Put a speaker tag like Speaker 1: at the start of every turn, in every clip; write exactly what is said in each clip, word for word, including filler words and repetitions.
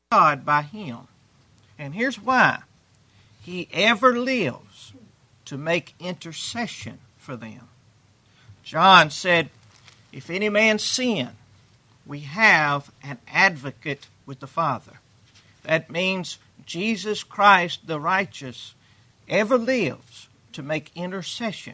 Speaker 1: God by Him. And here's why. He ever lives to make intercession for them. John said, if any man sin, we have an advocate with the Father. That means Jesus Christ, the righteous, ever lives to make intercession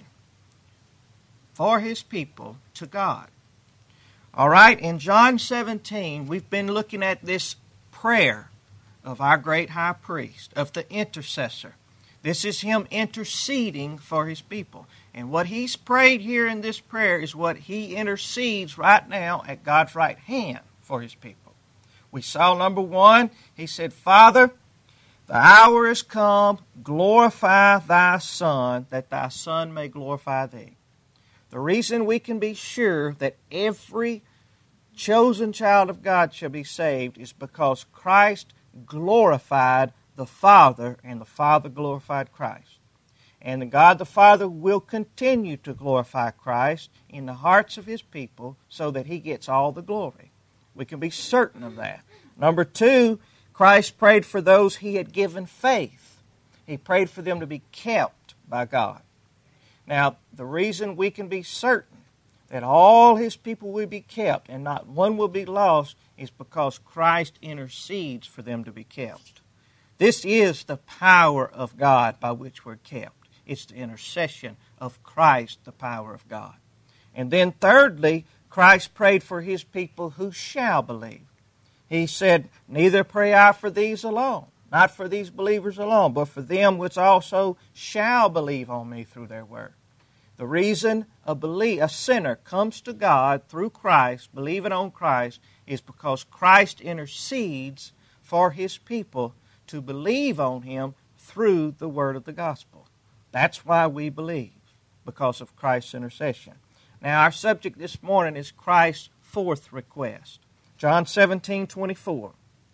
Speaker 1: for His people to God. All right, in John seventeen, we've been looking at this prayer of our great high priest, of the intercessor. This is Him interceding for His people. And what He's prayed here in this prayer is what He intercedes right now at God's right hand for His people. We saw number one, He said, Father, the hour is come, glorify Thy Son, that Thy Son may glorify Thee. The reason we can be sure that every chosen child of God shall be saved is because Christ glorified the Father, and the Father glorified Christ. And God the Father will continue to glorify Christ in the hearts of His people so that He gets all the glory. We can be certain of that. Number two, Christ prayed for those He had given faith. He prayed for them to be kept by God. Now, the reason we can be certain that all His people will be kept and not one will be lost is because Christ intercedes for them to be kept. This is the power of God by which we're kept. It's the intercession of Christ, the power of God. And then thirdly, Christ prayed for His people who shall believe. He said, neither pray I for these alone, not for these believers alone, but for them which also shall believe on me through their word. The reason a, belie- a sinner comes to God through Christ, believing on Christ, is because Christ intercedes for His people to believe on Him through the word of the gospel. That's why we believe, because of Christ's intercession. Now, our subject this morning is Christ's fourth request. John seventeen twenty-four.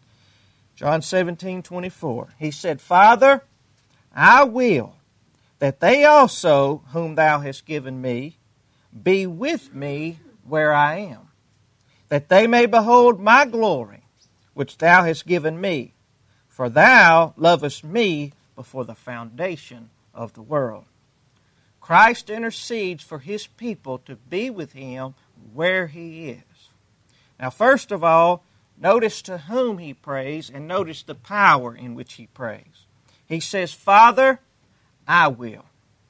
Speaker 1: John seventeen twenty-four. He said, Father, I will that they also, whom Thou hast given me, be with me where I am, that they may behold my glory, which Thou hast given me. For Thou lovest me before the foundation of the world. Christ intercedes for His people to be with Him where He is. Now, first of all, notice to whom He prays and notice the power in which He prays. He says, Father, I will.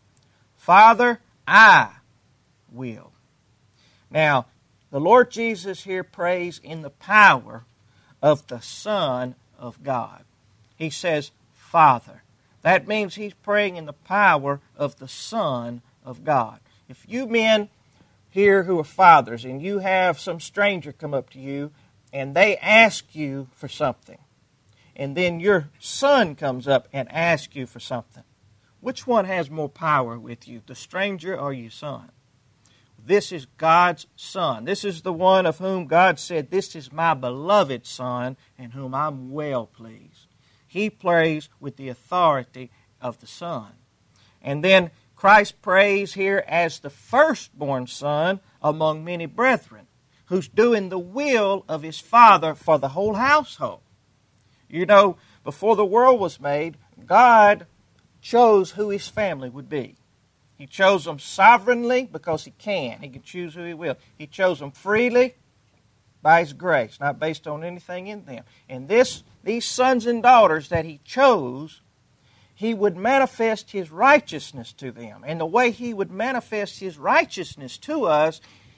Speaker 1: Father, I will. Now, the Lord Jesus here prays in the power of the Son of God. He says, Father. That means He's praying in the power of the Son of God. If you men here who are fathers and you have some stranger come up to you and they ask you for something, and then your son comes up and asks you for something, which one has more power with you, the stranger or your son? This is God's Son. This is the one of whom God said, this is my beloved Son in whom I'm well pleased. He prays with the authority of the Son. And then Christ prays here as the firstborn son among many brethren, who's doing the will of His Father for the whole household. You know, before the world was made, God chose who His family would be. He chose them sovereignly because He can. He can choose who He will. He chose them freely by His grace, not based on anything in them. And this, these sons and daughters that He chose, He would manifest His righteousness to them. And the way He would manifest His righteousness to us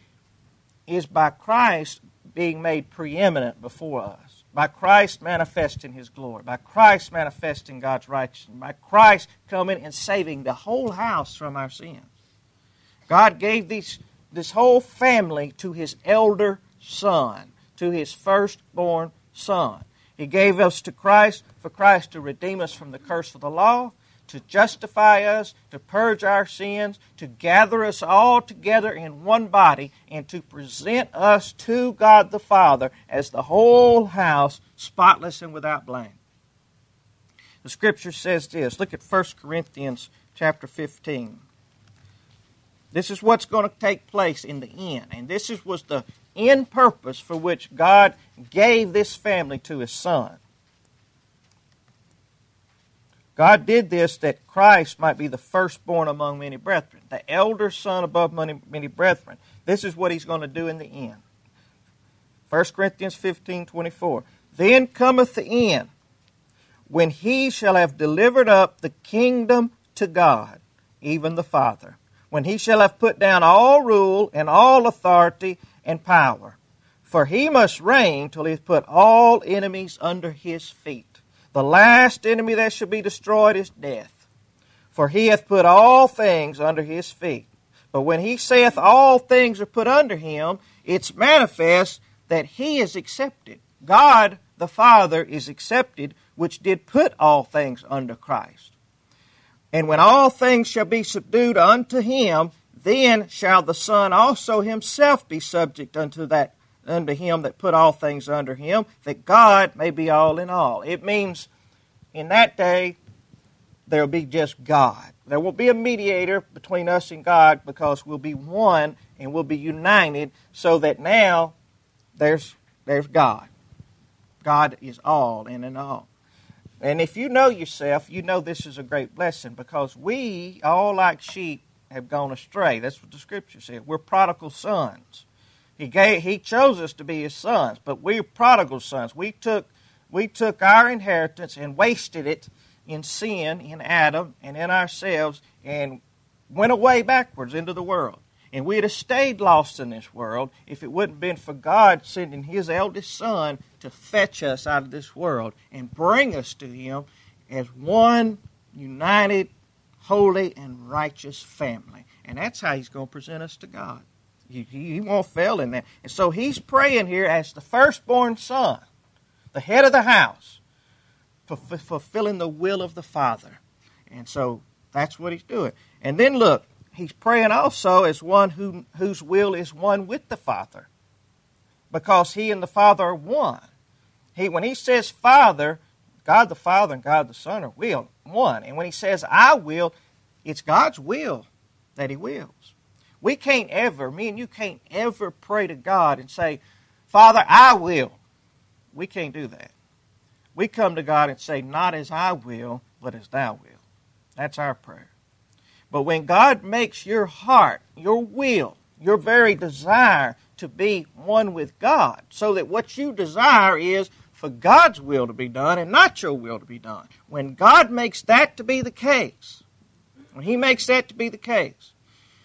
Speaker 1: is by Christ being made preeminent before us. By Christ manifesting His glory. By Christ manifesting God's righteousness. By Christ coming and saving the whole house from our sins. God gave these, this whole family to His elder Son, to His firstborn Son. He gave us to Christ for Christ to redeem us from the curse of the law, to justify us, to purge our sins, to gather us all together in one body, and to present us to God the Father as the whole house, spotless and without blame. The Scripture says this. Look at First Corinthians chapter fifteen. This is what's going to take place in the end. And this is, was the end purpose for which God gave this family to His Son. God did this that Christ might be the firstborn among many brethren, the elder son above many, many brethren. This is what he's going to do in the end. First Corinthians fifteen twenty-four. Then cometh the end, when he shall have delivered up the kingdom to God, even the Father, when he shall have put down all rule and all authority and power. For he must reign till he hath put all enemies under his feet. The last enemy that shall be destroyed is death. For he hath put all things under his feet. But when he saith all things are put under him, it's manifest that he is accepted. God the Father is accepted, which did put all things under Christ. And when all things shall be subdued unto him, then shall the Son also himself be subject unto that unto him that put all things under him, that God may be all in all. It means in that day there will be just God. There will be a mediator between us and God, because we'll be one and we'll be united, so that now there's there's God. God is all and in all. And if you know yourself, you know this is a great blessing, because we, all like sheep, have gone astray. That's what the Scripture says. We're prodigal sons. He gave, He chose us to be His sons, but we're prodigal sons. We took, we took our inheritance and wasted it in sin, in Adam, and in ourselves, and went away backwards into the world. And we'd have stayed lost in this world if it wouldn't have been for God sending His eldest Son to fetch us out of this world and bring us to Him as one united, holy, and righteous family. And that's how He's going to present us to God. He, he won't fail in that. And so He's praying here as the firstborn son, the head of the house, for, for fulfilling the will of the Father. And so that's what He's doing. And then look, He's praying also as one who, whose will is one with the Father, because He and the Father are one. He, when He says Father, God the Father and God the Son are will, one. And when He says I will, it's God's will that He wills. We can't ever, me and you can't ever pray to God and say, Father, I will. We can't do that. We come to God and say, not as I will, but as Thou will. That's our prayer. But when God makes your heart, your will, your very desire to be one with God, so that what you desire is for God's will to be done and not your will to be done. When God makes that to be the case, when He makes that to be the case,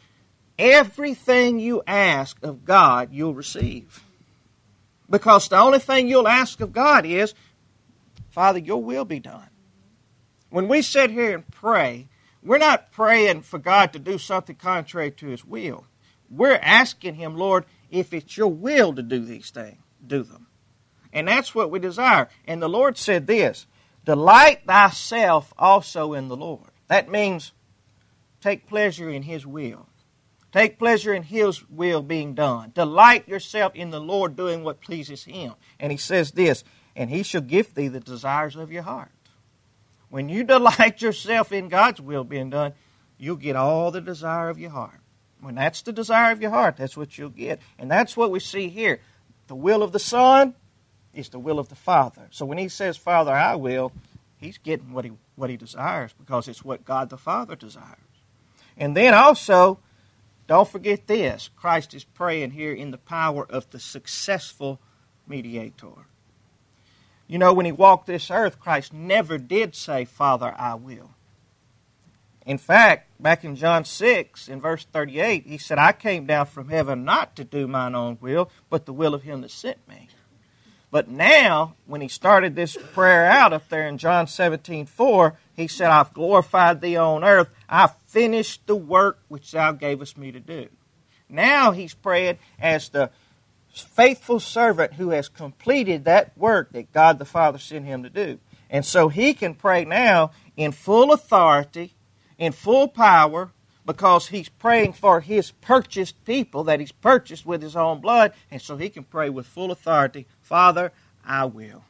Speaker 1: everything you ask of God, you'll receive. Because the only thing you'll ask of God is, Father, your will be done. When we sit here and pray, we're not praying for God to do something contrary to His will. We're asking Him, Lord, if it's your will to do these things, do them. And that's what we desire. And the Lord said this, delight thyself also in the Lord. That means take pleasure in His will. Take pleasure in His will being done. Delight yourself in the Lord doing what pleases Him. And He says this, and He shall give thee the desires of your heart. When you delight yourself in God's will being done, you'll get all the desire of your heart. When that's the desire of your heart, that's what you'll get. And that's what we see here. The will of the Son is the will of the Father. So when He says, Father, I will, He's getting what he, what he desires, because it's what God the Father desires. And then also, don't forget this. Christ is praying here in the power of the successful mediator. You know, when He walked this earth, Christ never did say, Father, I will. In fact, back in John six, in verse thirty-eight, He said, I came down from heaven not to do mine own will, but the will of Him that sent me. But now, when He started this prayer out up there in John seventeen four, He said, I've glorified Thee on earth. I've finished the work which Thou gavest me to do. Now He's praying as the faithful servant who has completed that work that God the Father sent Him to do. And so He can pray now in full authority, in full power, because He's praying for His purchased people that He's purchased with His own blood. And so He can pray with full authority, Father, I will.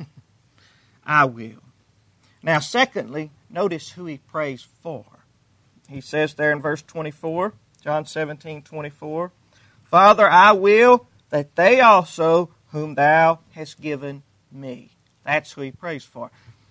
Speaker 1: I will. Now, secondly, notice who He prays for. He says there in verse twenty-four, John seventeen twenty-four, Father, I will that they also whom Thou hast given me. That's who He prays for.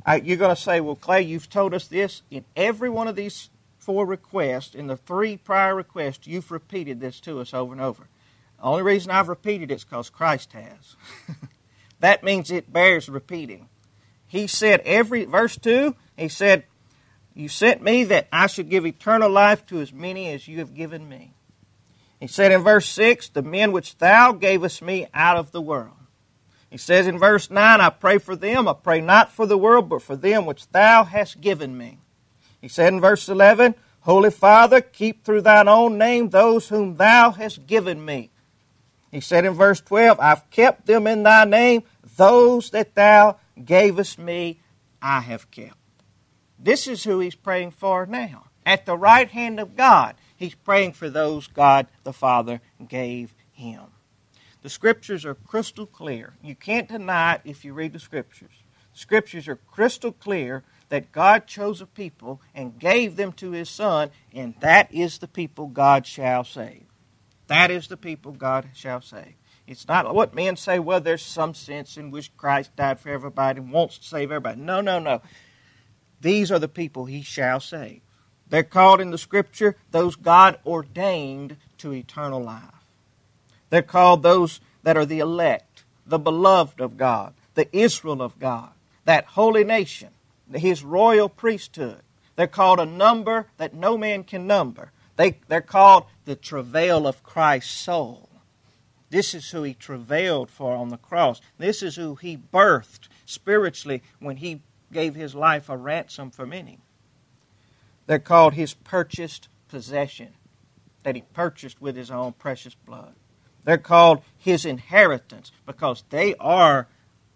Speaker 1: I, you're going to say, well, Clay, you've told us this. In every one of these four requests, in the three prior requests, you've repeated this to us over and over. The only reason I've repeated it is because Christ has. That means it bears repeating. He said every, verse two, he said, you sent me that I should give eternal life to as many as you have given me. He said in verse six, the men which thou gavest me out of the world. He says in verse nine, I pray for them, I pray not for the world, but for them which thou hast given me. He said in verse eleven, Holy Father, keep through thine own name those whom thou hast given me. He said in verse twelve, I've kept them in thy name, those that thou gavest me, I have kept. This is who he's praying for now. At the right hand of God, he's praying for those God the Father gave him. The Scriptures are crystal clear. You can't deny it if you read the Scriptures. The Scriptures are crystal clear that God chose a people and gave them to his Son, and that is the people God shall save. That is the people God shall save. It's not what men say, well, there's some sense in which Christ died for everybody and wants to save everybody. No, no, no. These are the people he shall save. They're called in the Scripture those God ordained to eternal life. They're called those that are the elect, the beloved of God, the Israel of God, that holy nation, his royal priesthood. They're called a number that no man can number. They, they're called the travail of Christ's soul. This is who he travailed for on the cross. This is who he birthed spiritually when he gave his life a ransom for many. They're called his purchased possession, that he purchased with his own precious blood. They're called his inheritance because they are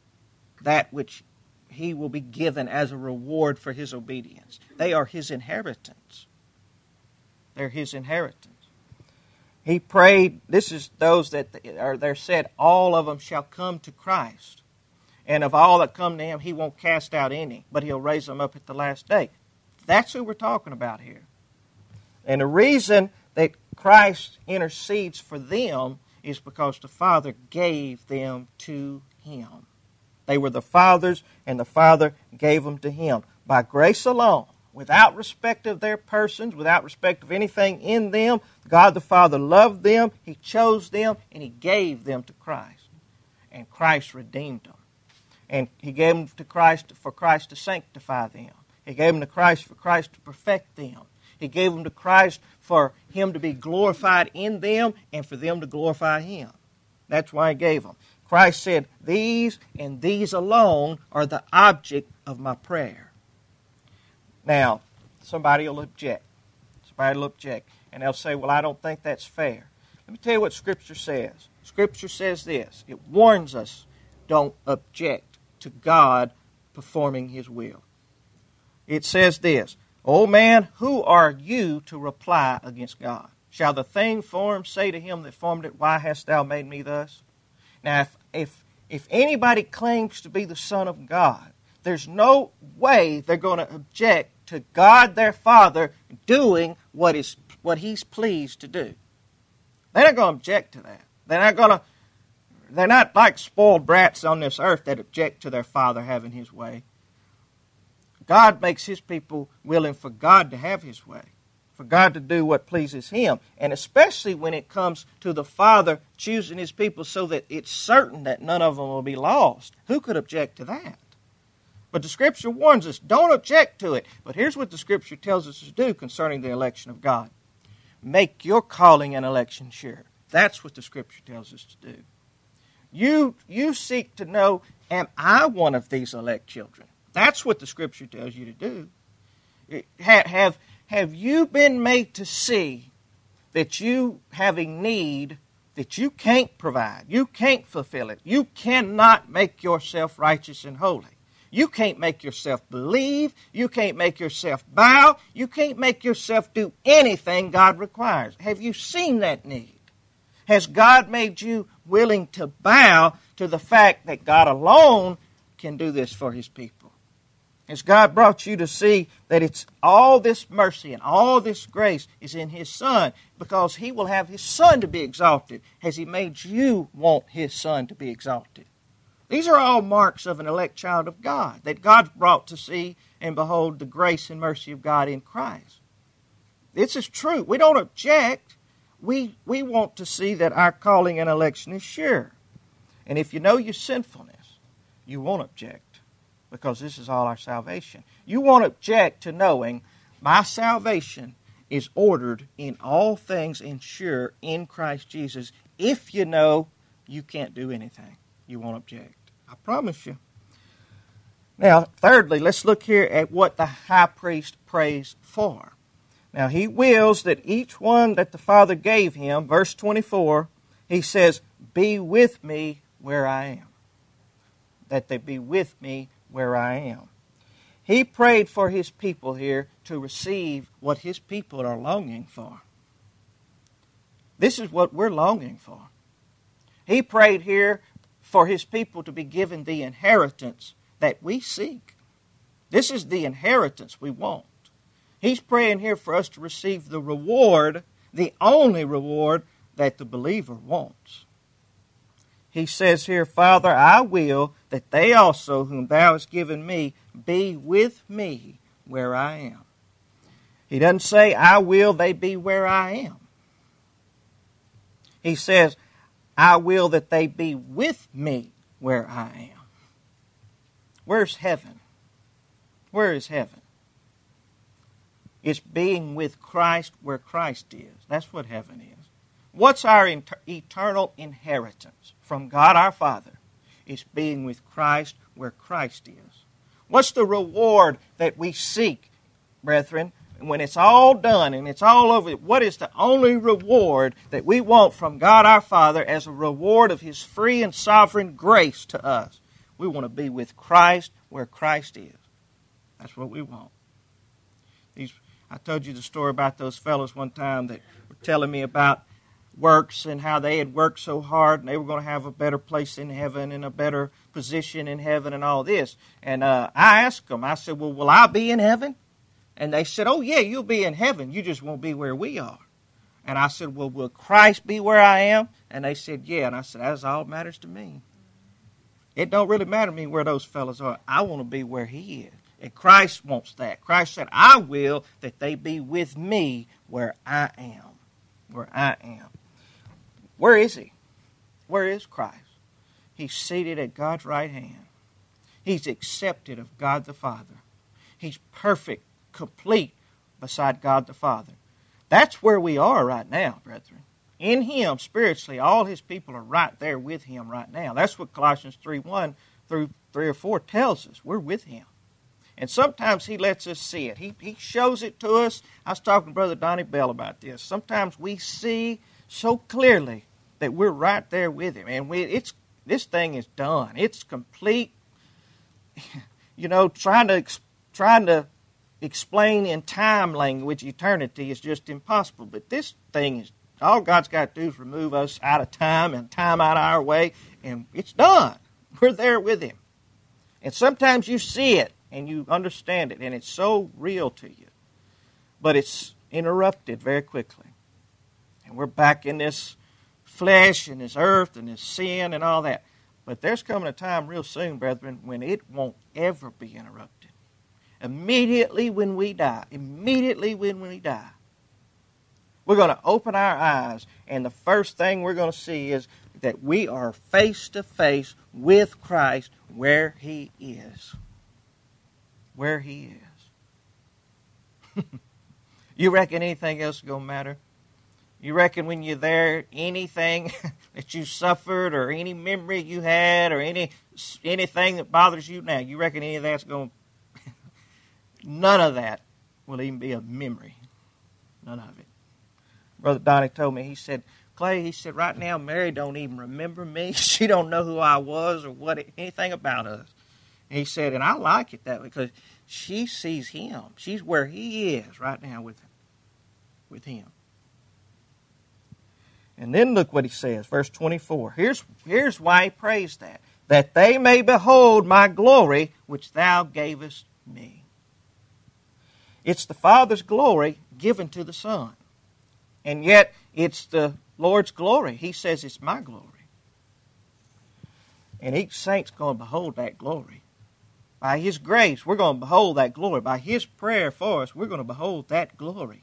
Speaker 1: that which he will be given as a reward for his obedience. They are his inheritance. They're his inheritance. He prayed, this is those that are there said, all of them shall come to Christ. And of all that come to him, he won't cast out any, but he'll raise them up at the last day. That's who we're talking about here. And the reason that Christ intercedes for them is because the Father gave them to him. They were the Father's, and the Father gave them to him. By grace alone, without respect of their persons, without respect of anything in them, God the Father loved them, he chose them, and he gave them to Christ. And Christ redeemed them. And he gave them to Christ for Christ to sanctify them. He gave them to Christ for Christ to perfect them. He gave them to Christ for him to be glorified in them and for them to glorify him. That's why he gave them. Christ said, these and these alone are the object of my prayer. Now, somebody will object. Somebody will object. And they'll say, well, I don't think that's fair. Let me tell you what Scripture says. Scripture says this. It warns us, don't object to God performing his will. It says this, O man, who are you to reply against God? Shall the thing formed say to him that formed it, why hast thou made me thus? Now, if, if, if anybody claims to be the Son of God, there's no way they're going to object to God their Father doing what is what he's pleased to do. They're not going to object to that. They're not going to, they're not like spoiled brats on this earth that object to their Father having his way. God makes his people willing for God to have his way, for God to do what pleases him. And especially when it comes to the Father choosing his people so that it's certain that none of them will be lost. Who could object to that? But the Scripture warns us, don't object to it. But here's what the Scripture tells us to do concerning the election of God. Make your calling and election sure. That's what the Scripture tells us to do. You, you seek to know, am I one of these elect children? That's what the Scripture tells you to do. Have, have, have you been made to see that you have a need that you can't provide? You can't fulfill it. You cannot make yourself righteous and holy. You can't make yourself believe. You can't make yourself bow. You can't make yourself do anything God requires. Have you seen that need? Has God made you willing to bow to the fact that God alone can do this for his people? Has God brought you to see that it's all this mercy and all this grace is in his Son because he will have his Son to be exalted? Has he made you want his Son to be exalted? These are all marks of an elect child of God, that God's brought to see and behold the grace and mercy of God in Christ. This is true. We don't object. We, we want to see that our calling and election is sure. And if you know your sinfulness, you won't object, because this is all our salvation. You won't object to knowing my salvation is ordered in all things and sure in Christ Jesus. If you know you can't do anything, you won't object. I promise you. Now, thirdly, let's look here at what the high priest prays for. Now, he wills that each one that the Father gave him, verse twenty-four, he says, be with me where I am. That they be with me where I am. He prayed for his people here to receive what his people are longing for. This is what we're longing for. He prayed here for his people to be given the inheritance that we seek. This is the inheritance we want. He's praying here for us to receive the reward, the only reward that the believer wants. He says here, Father, I will that they also, whom thou hast given me, be with me where I am. He doesn't say, I will they be where I am. He says, I will that they be with me where I am. Where's heaven? Where is heaven? It's being with Christ where Christ is. That's what heaven is. What's our inter- eternal inheritance from God our Father? It's being with Christ where Christ is. What's the reward that we seek, brethren? When it's all done and it's all over, what is the only reward that we want from God our Father as a reward of His free and sovereign grace to us? We want to be with Christ where Christ is. That's what we want. These, I told you the story about those fellows one time that were telling me about works and how they had worked so hard and they were going to have a better place in heaven and a better position in heaven and all this. And uh, I asked them, I said, well, will I be in heaven? And they said, oh, yeah, you'll be in heaven. You just won't be where we are. And I said, well, will Christ be where I am? And they said, yeah. And I said, that's all that matters to me. It don't really matter to me where those fellows are. I want to be where He is. And Christ wants that. Christ said, I will that they be with me where I am. Where I am. Where is He? Where is Christ? He's seated at God's right hand. He's accepted of God the Father. He's perfect, complete beside God the Father. That's where we are right now, brethren. In Him, spiritually, all His people are right there with Him right now. That's what Colossians three one through three or four tells us. We're with Him. And sometimes He lets us see it. He, he shows it to us. I was talking to Brother Donnie Bell about this. Sometimes we see so clearly that we're right there with Him. And we, it's this thing is done. It's complete. You know, trying to trying to explain in time language eternity is just impossible. But this thing is, all God's got to do is remove us out of time and time out of our way, and it's done. We're there with Him. And sometimes you see it and you understand it, and it's so real to you. But it's interrupted very quickly. And we're back in this flesh and this earth and this sin and all that. But there's coming a time real soon, brethren, when it won't ever be interrupted. Immediately when we die, immediately when we die, we're going to open our eyes, and the first thing we're going to see is that we are face to face with Christ where He is. Where He is. You reckon anything else is going to matter? You reckon when you're there, anything that you suffered or any memory you had or any anything that bothers you now, you reckon any of that's going to... None of that will even be a memory. None of it. Brother Donnie told me, he said, Clay, he said, right now Mary don't even remember me. She don't know who I was or what anything about us. And he said, and I like it that way because she sees Him. She's where He is right now with, with Him. And then look what he says, verse twenty-four. Here's, here's why he prays that. That they may behold my glory, which thou gavest me. It's the Father's glory given to the Son. And yet, it's the Lord's glory. He says it's my glory. And each saint's going to behold that glory. By His grace, we're going to behold that glory. By His prayer for us, we're going to behold that glory.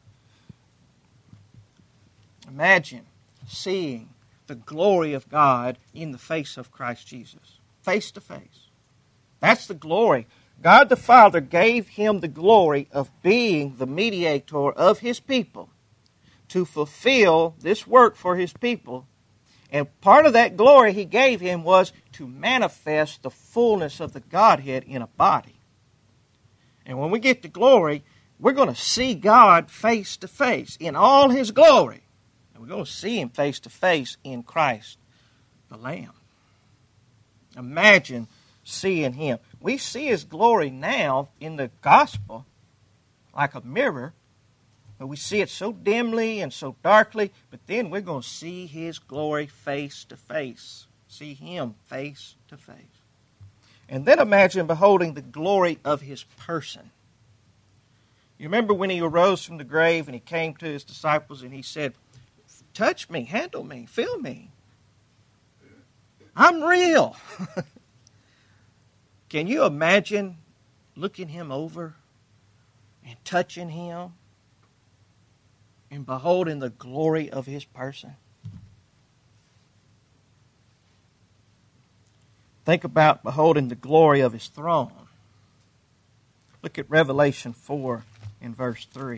Speaker 1: Imagine seeing the glory of God in the face of Christ Jesus, face to face. That's the glory. God the Father gave Him the glory of being the mediator of His people to fulfill this work for His people. And part of that glory He gave Him was to manifest the fullness of the Godhead in a body. And when we get to glory, we're going to see God face to face in all His glory. And we're going to see Him face to face in Christ, the Lamb. Imagine seeing Him. We see His glory now in the gospel like a mirror, but we see it so dimly and so darkly, but then we're going to see His glory face to face. See Him face to face. And then imagine beholding the glory of His person. You remember when He arose from the grave and He came to His disciples and He said, touch me, handle me, feel me. I'm real. Can you imagine looking Him over and touching Him and beholding the glory of His person? Think about beholding the glory of His throne. Look at Revelation four in verse three.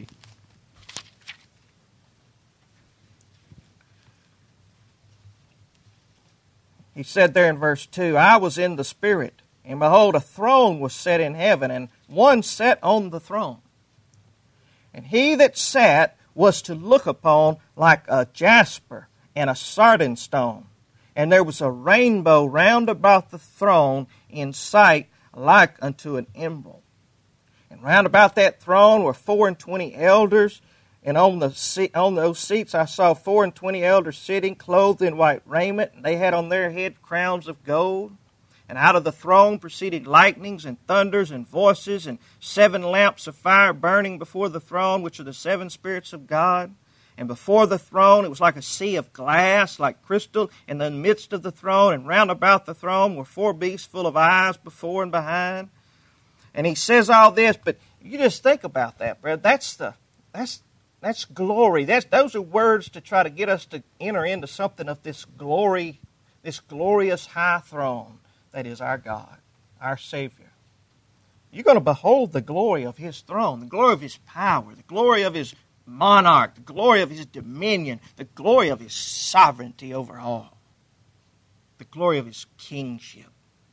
Speaker 1: He said there in verse two, I was in the Spirit, and behold, a throne was set in heaven, and one sat on the throne. And he that sat was to look upon like a jasper and a sardine stone. And there was a rainbow round about the throne in sight like unto an emerald. And round about that throne were four and twenty elders, and on the seat, on those seats I saw four and twenty elders sitting, clothed in white raiment, and they had on their head crowns of gold. And out of the throne proceeded lightnings and thunders and voices, and seven lamps of fire burning before the throne, which are the seven spirits of God. And before the throne it was like a sea of glass, like crystal, in the midst of the throne, and round about the throne were four beasts full of eyes before and behind. And he says all this, but you just think about that, brother. That's the that's that's glory. That's those are words to try to get us to enter into something of this glory, this glorious high throne that is our God, our Savior. You're going to behold the glory of His throne, the glory of His power, the glory of His monarch, the glory of His dominion, the glory of His sovereignty over all, the glory of His kingship.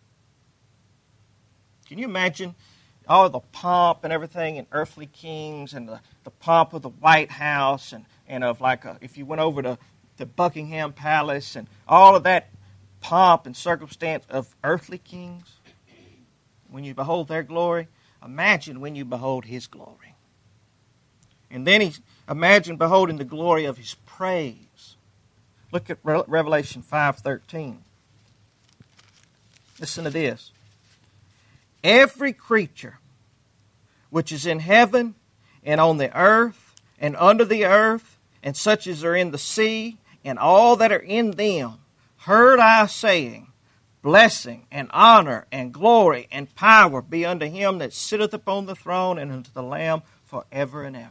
Speaker 1: Can you imagine all the pomp and everything in earthly kings, and the, the pomp of the White House, and, and of like a, if you went over to, to Buckingham Palace, and all of that pomp and circumstance of earthly kings? When you behold their glory, imagine when you behold His glory. And then he imagine beholding the glory of His praise. Look at Re- Revelation five thirteen. Listen to this. Every creature which is in heaven and on the earth and under the earth, and such as are in the sea, and all that are in them, heard I saying, blessing and honor and glory and power be unto Him that sitteth upon the throne and unto the Lamb forever and ever.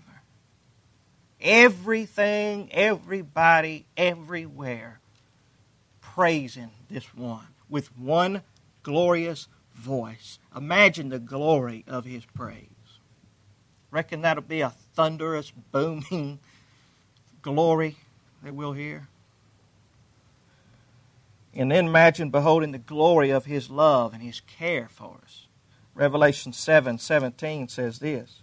Speaker 1: Everything, everybody, everywhere, praising this one with one glorious voice. Imagine the glory of His praise. Reckon that'll be a thunderous, booming glory that we'll hear. And then imagine beholding the glory of His love and His care for us. Revelation seven seventeen says this.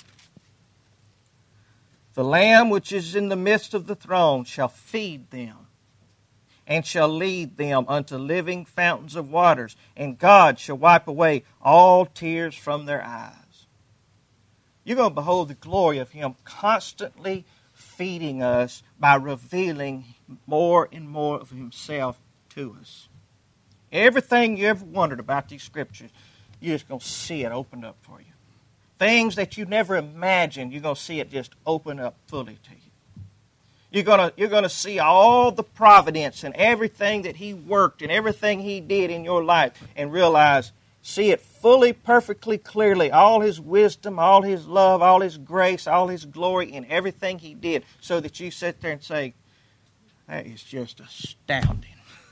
Speaker 1: The Lamb which is in the midst of the throne shall feed them, and shall lead them unto living fountains of waters, and God shall wipe away all tears from their eyes. You're going to behold the glory of Him constantly feeding us by revealing more and more of Himself to us. Everything you ever wondered about these Scriptures, you're just going to see it opened up for you. Things that you never imagined, you're going to see it just open up fully to you. You're going you're gonna see all the providence and everything that He worked and everything He did in your life and realize, see it fully, perfectly, clearly, all His wisdom, all His love, all His grace, all His glory in everything He did, so that you sit there and say, that is just astounding.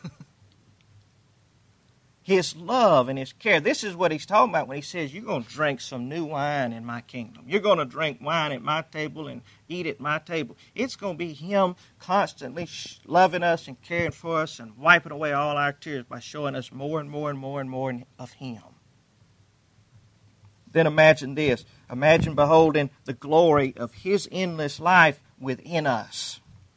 Speaker 1: His love and His care. This is what He's talking about when He says, you're going to drink some new wine in my kingdom. You're going to drink wine at my table and eat at my table. It's going to be Him constantly loving us and caring for us and wiping away all our tears by showing us more and more and more and more of Him. Then imagine this. Imagine beholding the glory of His endless life within us.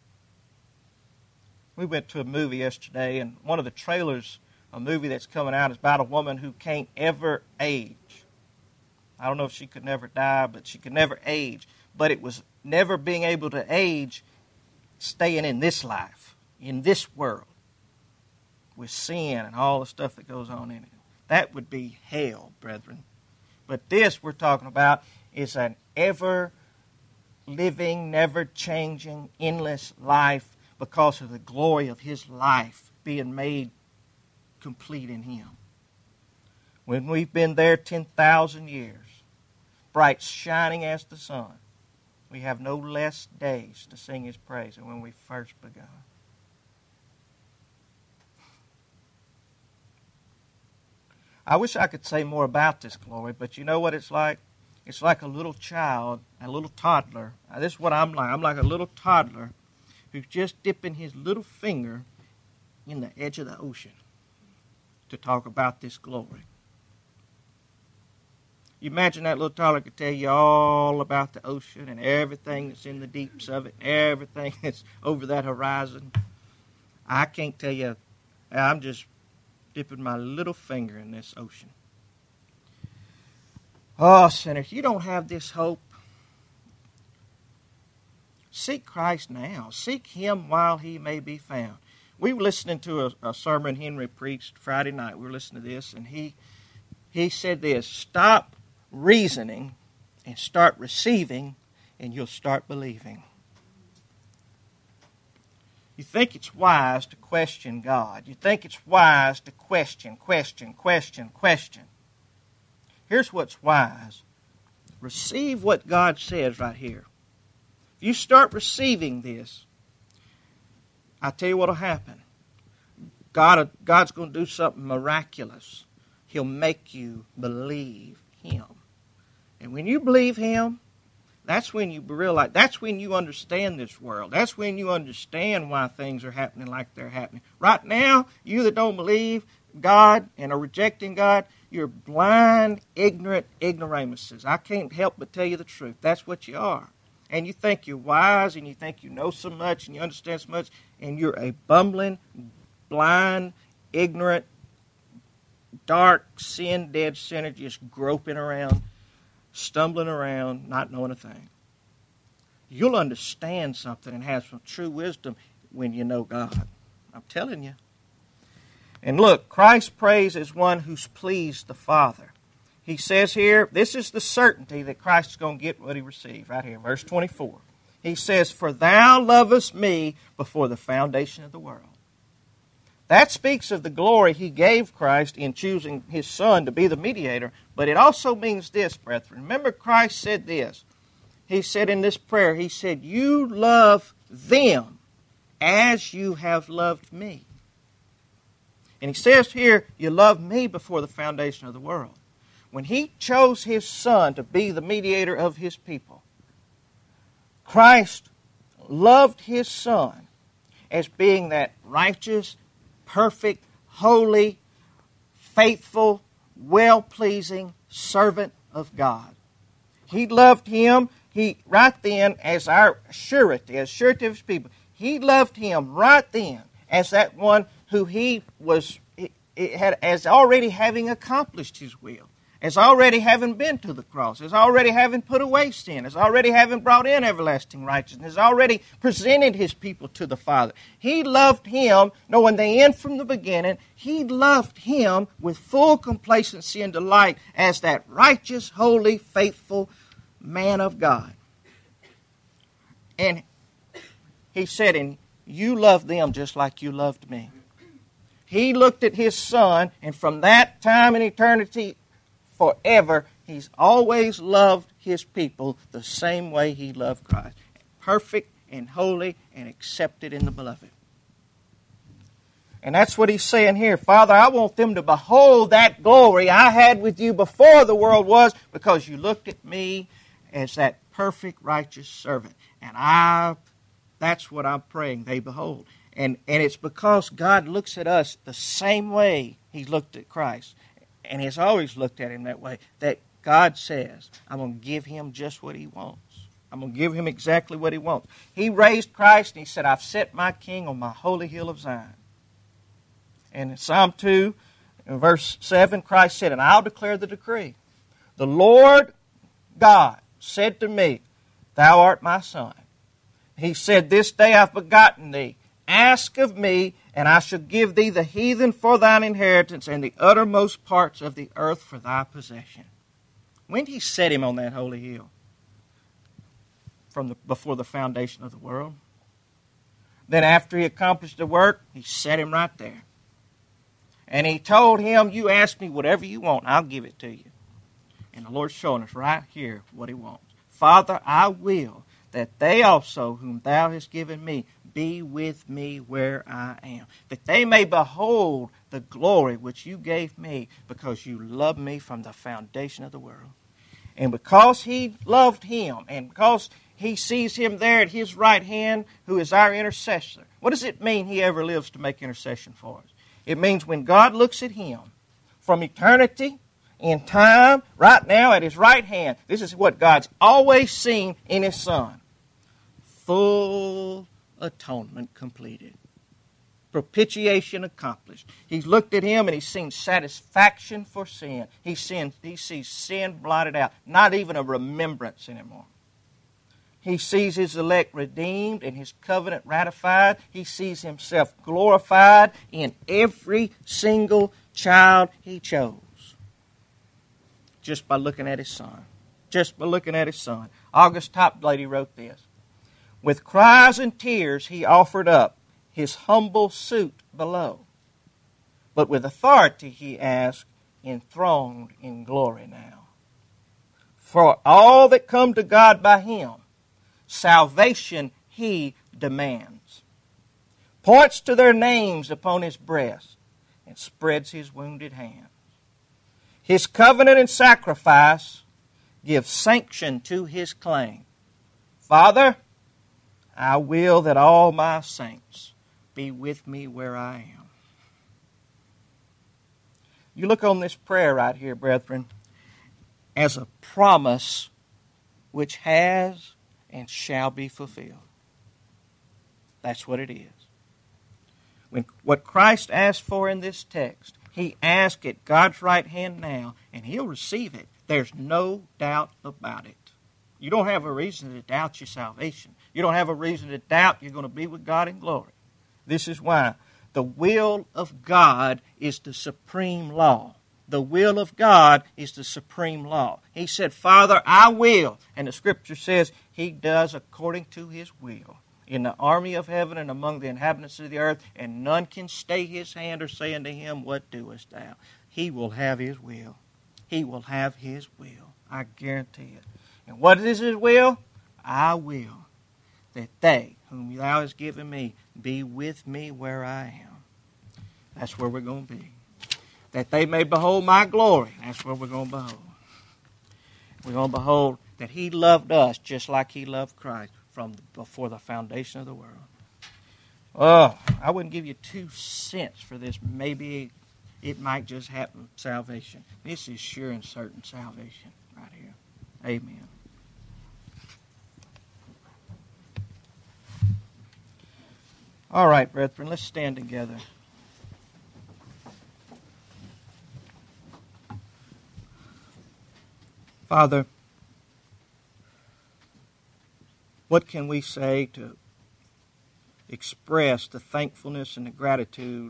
Speaker 1: We went to a movie yesterday, and one of the trailers, a movie that's coming out, is about a woman who can't ever age. I don't know if she could never die, but she could never age. But it was never being able to age, staying in this life, in this world, with sin and all the stuff that goes on in it. That would be hell, brethren. But this we're talking about is an ever-living, never-changing, endless life because of the glory of His life being made complete in Him. When we've been there ten thousand years, bright shining as the sun, we have no less days to sing His praise than when we first begun. I wish I could say more about this glory, but you know what it's like? It's like a little child, a little toddler. Now, this is what I'm like. I'm like a little toddler who's just dipping his little finger in the edge of the ocean to talk about this glory. You imagine that little toddler could tell you all about the ocean and everything that's in the deeps of it, everything that's over that horizon. I can't tell you. I'm just dipping my little finger in this ocean. Oh, sinners, you don't have this hope. Seek Christ now. Seek Him while He may be found. We were listening to a, a sermon Henry preached Friday night. We were listening to this, and he he said this: stop reasoning and start receiving, and you'll start believing. You think it's wise to question God. You think it's wise to question, question, question, question. Here's what's wise. Receive what God says right here. If you start receiving this, I'll tell you what will happen. God, God's going to do something miraculous. He'll make you believe Him. And when you believe Him, that's when you realize, that's when you understand this world. That's when you understand why things are happening like they're happening. Right now, you that don't believe God and are rejecting God, you're blind, ignorant ignoramuses. I can't help but tell you the truth. That's what you are. And you think you're wise and you think you know so much and you understand so much, and you're a bumbling, blind, ignorant, dark, sin-dead sinner just groping around, stumbling around, not knowing a thing. You'll understand something and have some true wisdom when you know God. I'm telling you. And look, Christ prays as one who's pleased the Father. He says here, this is the certainty that Christ is going to get what He received. Right here, verse twenty-four. He says, for Thou lovest me before the foundation of the world. That speaks of the glory He gave Christ in choosing His Son to be the mediator. But it also means this, brethren. Remember, Christ said this. He said in this prayer, He said, you love them as you have loved me. And He says here, you love me before the foundation of the world. When He chose His Son to be the mediator of His people, Christ loved His Son as being that righteous, perfect, holy, faithful, well-pleasing servant of God. He loved Him, He right then as our surety, as surety of His people. He loved Him right then as that one who He was, it had, as already having accomplished His will, as already having been to the cross, as already having put away sin, as already having brought in everlasting righteousness, as already presented His people to the Father. He loved Him, knowing the end from the beginning. He loved Him with full complacency and delight as that righteous, holy, faithful man of God. And He said, and you loved them just like you loved me. He looked at his Son, and from that time in eternity forever, he's always loved his people the same way he loved Christ. Perfect and holy and accepted in the beloved. And that's what he's saying here. Father, I want them to behold that glory I had with you before the world was, because you looked at me as that perfect, righteous servant. And I, that's what I'm praying they behold. And, and it's because God looks at us the same way he looked at Christ. And he's always looked at him that way. That God says, I'm going to give him just what he wants. I'm going to give him exactly what he wants. He raised Christ and he said, I've set my king on my holy hill of Zion. And in Psalm two, in verse seven, Christ said, and I'll declare the decree. The Lord God said to me, thou art my son. He said, this day I've begotten thee. Ask of me, and I shall give thee the heathen for thine inheritance, and the uttermost parts of the earth for thy possession. When did he set him on that holy hill? From the, before the foundation of the world. Then after he accomplished the work, he set him right there. And he told him, you ask me whatever you want, I'll give it to you. And the Lord's showing us right here what he wants. Father, I will that they also, whom thou hast given me, be with me where I am, that they may behold the glory which you gave me, because you loved me from the foundation of the world. And because he loved him, and because he sees him there at his right hand, who is our intercessor. What does it mean he ever lives to make intercession for us? It means when God looks at him from eternity, in time, right now, at his right hand, this is what God's always seen in his Son. Full atonement completed. Propitiation accomplished. He's looked at him and he's seen satisfaction for sin. He's seen, he sees sin blotted out. Not even a remembrance anymore. He sees his elect redeemed and his covenant ratified. He sees himself glorified in every single child he chose. Just by looking at his Son. Just by looking at his Son. August Toplady wrote this. With cries and tears he offered up his humble suit below. But with authority he asked, enthroned in glory now. For all that come to God by him, salvation he demands. Points to their names upon his breast and spreads his wounded hands. His covenant and sacrifice give sanction to his claim. Father, I will that all my saints be with me where I am. You look on this prayer right here, brethren, as a promise which has and shall be fulfilled. That's what it is. When what Christ asked for in this text, he asked at God's right hand now, and he'll receive it. There's no doubt about it. You don't have a reason to doubt your salvation. You don't have a reason to doubt you're going to be with God in glory. This is why the will of God is the supreme law. The will of God is the supreme law. He said, Father, I will. And the Scripture says he does according to his will. In the army of heaven and among the inhabitants of the earth, and none can stay his hand or say unto him, what doest thou? He will have his will. He will have his will. I guarantee it. And what is his will? I will that they, whom thou hast given me, be with me where I am. That's where we're going to be. That they may behold my glory. That's where we're going to behold. We're going to behold that he loved us just like he loved Christ from before the foundation of the world. Oh, I wouldn't give you two cents for this. Maybe it might just happen, salvation. This is sure and certain salvation right here. Amen. All right, brethren, let's stand together. Father, what can we say to express the thankfulness and the gratitude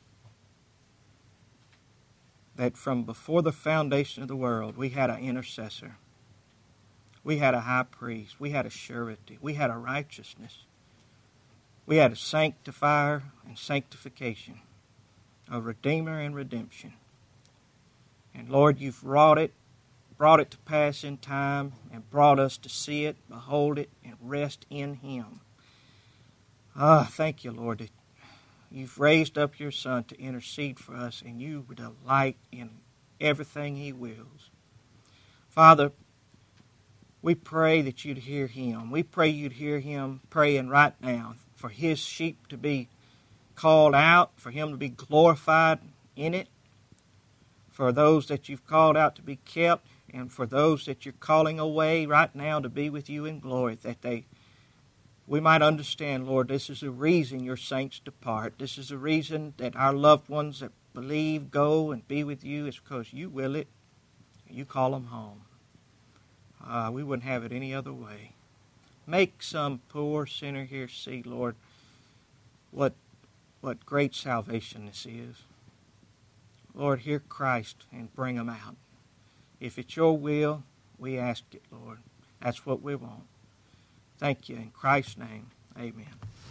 Speaker 1: that from before the foundation of the world we had an intercessor, we had a high priest, we had a surety, we had a righteousness We had a sanctifier and sanctification, a redeemer and redemption. And Lord, you've wrought it, brought it to pass in time, and brought us to see it, behold it, and rest in Him. Ah, thank you, Lord, that you've raised up your Son to intercede for us, and you delight in everything He wills. Father, we pray that you'd hear Him. We pray you'd hear Him praying right now for His sheep to be called out, for Him to be glorified in it, for those that you've called out to be kept, and for those that you're calling away right now to be with you in glory, that they we might understand, Lord, this is the reason your saints depart. This is the reason that our loved ones that believe go and be with you is because you will it. You call them home. Uh, we wouldn't have it any other way. Make some poor sinner here see, Lord, what, what great salvation this is. Lord, hear Christ and bring them out. If it's your will, we ask it, Lord. That's what we want. Thank you. In Christ's name, amen.